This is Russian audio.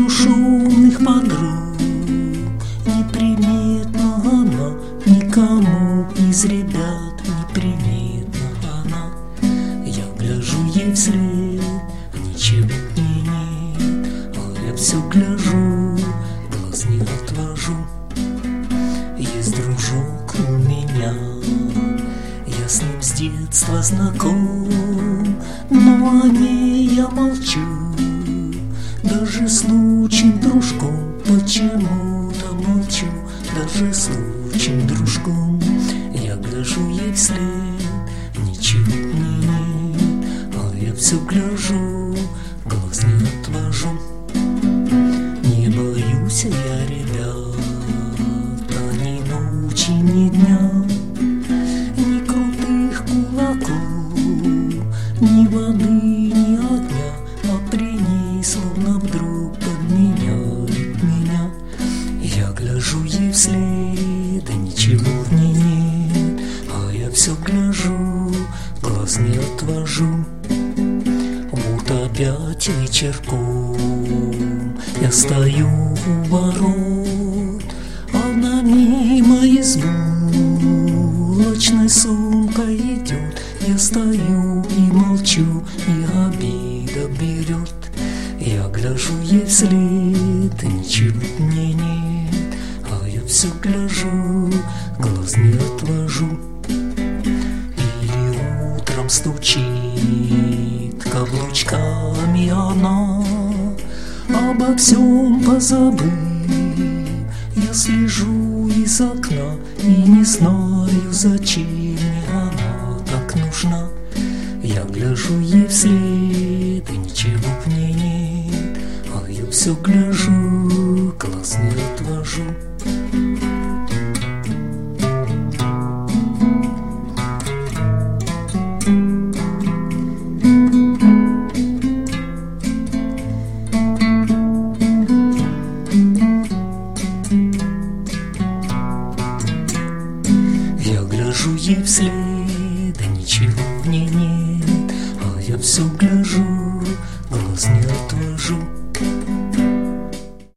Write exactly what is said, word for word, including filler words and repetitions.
люблю шумных подруг, неприметна она, никому из ребят неприметна она. Я гляжу ей вслед, ничего мне нет, а я все гляжу, глаз не отвожу. Есть дружок у меня, я с ним с детства знаком, но о ней я молчу. Даже с лучшим дружком почему-то молчу. Даже с лучшим дружком я гляжу ей вслед, ничего мне нет, а я все гляжу, глаз не отвожу. Не боюсь я, ребята, ни ночи, ни дня, ни крутых кулаков, ни воды, ни огня, а при ней словно вдруг подменяет меня. Я гляжу ей вслед, ничего в ней нет, а я все гляжу, глаз не отвожу. Вот опять вечерком я стою у ворот, она мимо избу лачной сумкой идет. Я стою и молчу, и обида берет. Я гляжу ей вслед, ничего мне нет, а я все гляжу, глаз не отвожу. Или утром стучит каблучками она, обо всем позабыв, я слежу из окна и не знаю, зачем мне она так нужна. Я гляжу ей вслед, и ничего в ней нет, а я все гляжу, глаз не отвожу. Я гляжу ей вслед, и ничего в ней нет, а я все гляжу, глаз не отвожу.